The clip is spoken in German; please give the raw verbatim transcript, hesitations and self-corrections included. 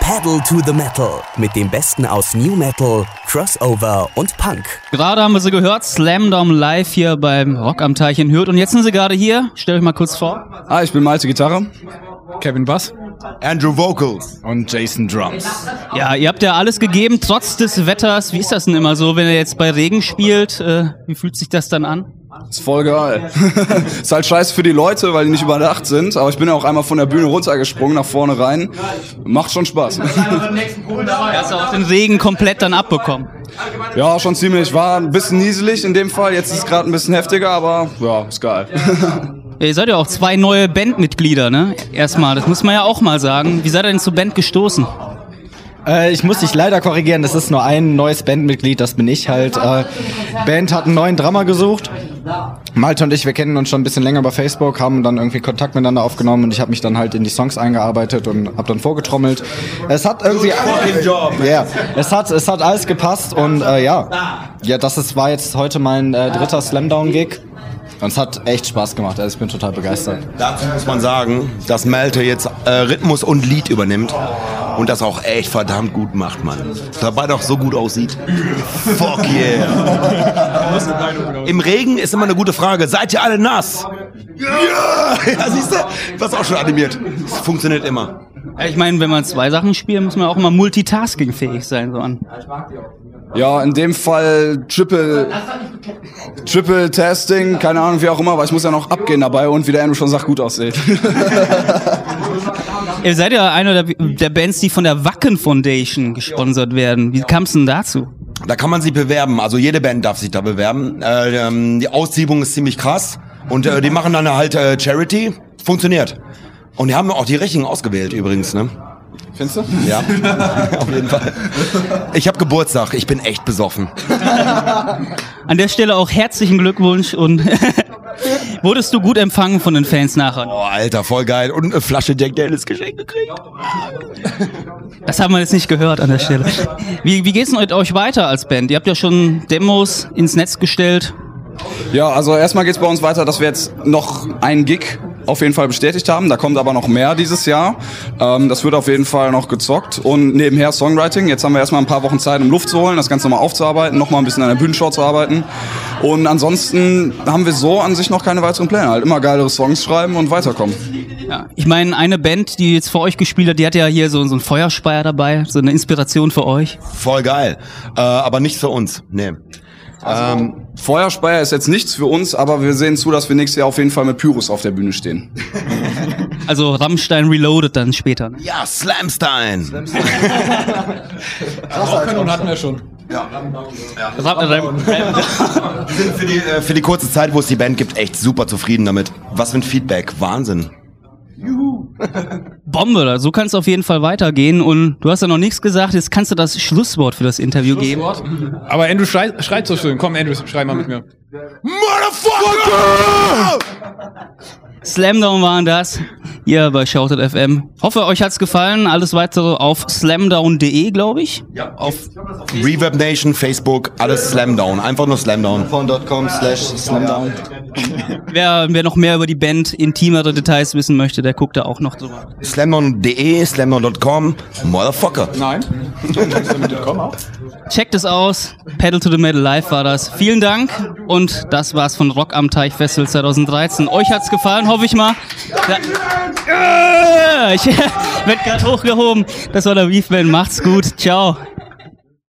Pedal to the Metal mit dem Besten aus New Metal, Crossover und Punk. Gerade haben wir sie gehört, Slamdown live hier beim Rock am Teich in Hürth. Und jetzt sind sie gerade hier. Stellt euch mal kurz vor. Ah, ich bin Malte Gitarre. Kevin Bass. Andrew Vocals. Und Jason Drums. Ja, ihr habt ja alles gegeben, trotz des Wetters. Wie ist das denn immer so, wenn ihr jetzt bei Regen spielt? Äh, wie fühlt sich das dann an? Ist voll geil. Ist halt scheiße für die Leute, weil die nicht überdacht sind. Aber ich bin ja auch einmal von der Bühne runtergesprungen, nach vorne rein. Macht schon Spaß. Hast du auch den Regen komplett dann abbekommen? Ja, schon ziemlich. War ein bisschen nieselig in dem Fall. Jetzt ist es gerade ein bisschen heftiger, aber ja, ist geil. Ihr seid ja auch zwei neue Bandmitglieder, ne? Erstmal, das muss man ja auch mal sagen. Wie seid ihr denn zur Band gestoßen? Äh, ich muss dich leider korrigieren, das ist nur ein neues Bandmitglied, das bin ich halt. Äh, Band hat einen neuen Drummer gesucht. Malte und ich, wir kennen uns schon ein bisschen länger über Facebook, haben dann irgendwie Kontakt miteinander aufgenommen und ich habe mich dann halt in die Songs eingearbeitet und habe dann vorgetrommelt. Es hat irgendwie, ja, yeah, es hat, es hat alles gepasst und äh, ja, ja, das ist, war jetzt heute mein äh, dritter Slamdown-Gig. Und es hat echt Spaß gemacht, also ich bin total begeistert. Dazu muss man sagen, dass Malte jetzt äh, Rhythmus und Lied übernimmt und das auch echt verdammt gut macht, Mann. Dabei doch so gut aussieht. Fuck yeah. Im Regen ist immer eine gute Frage. Seid ihr alle nass? Ja, ja, siehst du? Was auch schon animiert. Das funktioniert immer. Ich meine, wenn man zwei Sachen spielt, muss man auch immer multitaskingfähig sein. So an. Ja, in dem Fall Triple, Triple Testing, keine Ahnung, wie auch immer, aber ich muss ja noch abgehen dabei und wie der Andrew schon sagt, gut aussieht. Ihr seid ja einer der, der Bands, die von der Wacken Foundation gesponsert werden. Wie kam es denn dazu? Da kann man sich bewerben, also jede Band darf sich da bewerben. Äh, ähm, die Aussiebung ist ziemlich krass und äh, die machen dann halt äh, Charity. Funktioniert. Und die haben auch die richtigen ausgewählt übrigens, ne? Findest du? Ja, auf jeden Fall. Ich habe Geburtstag, ich bin echt besoffen. An der Stelle auch herzlichen Glückwunsch und wurdest du gut empfangen von den Fans nachher? Oh, Alter, voll geil. Und eine Flasche Jack Daniels geschenkt gekriegt. Das haben wir jetzt nicht gehört an der Stelle. Wie, wie geht's denn mit euch weiter als Band? Ihr habt ja schon Demos ins Netz gestellt. Ja, also erstmal geht's bei uns weiter, dass wir jetzt noch einen Gig auf jeden Fall bestätigt haben. Da kommt aber noch mehr dieses Jahr. Ähm, das wird auf jeden Fall noch gezockt. Und nebenher Songwriting. Jetzt haben wir erstmal ein paar Wochen Zeit, um Luft zu holen, das Ganze mal aufzuarbeiten, nochmal ein bisschen an der Bühnenshow zu arbeiten. Und ansonsten haben wir so an sich noch keine weiteren Pläne. Halt immer geilere Songs schreiben und weiterkommen. Ja, ich meine, eine Band, die jetzt vor euch gespielt hat, die hat ja hier so, so einen Feuerspeier dabei, so eine Inspiration für euch. Voll geil. Äh, aber nicht für uns. Nee. Also, ähm, Feuerspeier ist jetzt nichts für uns, aber wir sehen zu, dass wir nächstes Jahr auf jeden Fall mit Pyros auf der Bühne stehen. Also Rammstein Reloaded dann später. Ne? Ja, Slamstein. Slamstein. Rock'n'Roll hatten wir schon. Ja. Ja. Wir sind für die, äh, für die kurze Zeit, wo es die Band gibt, echt super zufrieden damit. Was für ein Feedback. Wahnsinn. Juhu. Bombe, so kann es auf jeden Fall weitergehen. Und du hast ja noch nichts gesagt, jetzt kannst du das Schlusswort für das Interview Schlusswort? geben. Aber Andrew schreit, schreit so schön. Komm, Andrew, schrei mal mit mir. Motherfucker! Slamdown waren das, hier bei Shouted F M. Hoffe, euch hat's gefallen. Alles weitere auf slamdown punkt de, glaube ich. Ja, auf Reverb Nation, Facebook, alles Slamdown. Einfach nur Slamdown. slamdown punkt com slash slamdown. Wer, wer noch mehr über die Band, intimere Details wissen möchte, der guckt da auch noch drüber. slamdown punkt de, slamdown punkt com, Motherfucker. Nein. Checkt es aus. Pedal to the Metal Live war das. Vielen Dank. Und das war's von Rock am Teich Festival zwanzig dreizehn. Euch hat's gefallen, hoffe ich mal. Da, äh, ich werd grad hochgehoben. Das war der Beefman. Macht's gut. Ciao.